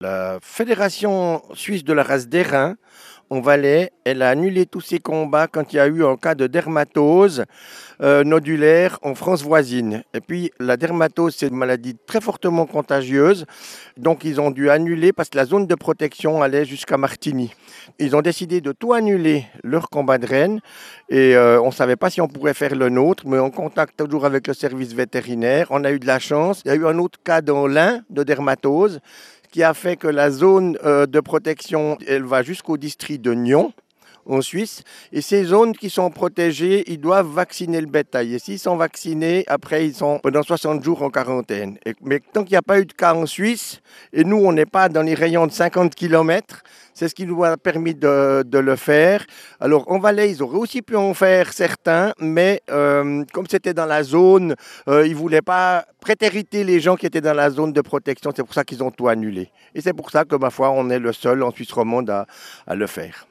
La Fédération suisse de la race d'airain en Valais, elle a annulé tous ses combats quand il y a eu un cas de dermatose nodulaire en France voisine. Et puis la dermatose, c'est une maladie très fortement contagieuse, donc ils ont dû annuler parce que la zone de protection allait jusqu'à Martigny. Ils ont décidé de tout annuler, leur combat de reine, et on ne savait pas si on pourrait faire le nôtre, mais on contacte toujours avec le service vétérinaire. On a eu de la chance. Il y a eu un autre cas dans l'Ain de dermatose qui a fait que la zone de protection, elle va jusqu'au district de Nyon, en Suisse. Et ces zones qui sont protégées, ils doivent vacciner le bétail. Et s'ils sont vaccinés, après, ils sont pendant 60 jours en quarantaine. Mais tant qu'il n'y a pas eu de cas en Suisse, et nous, on n'est pas dans les rayons de 50 km, c'est ce qui nous a permis de le faire. Alors, en Valais, ils auraient aussi pu en faire certains, mais comme c'était dans la zone, ils ne voulaient pas prétériter les gens qui étaient dans la zone de protection. C'est pour ça qu'ils ont tout annulé. Et c'est pour ça que, ma foi, on est le seul en Suisse romande à le faire.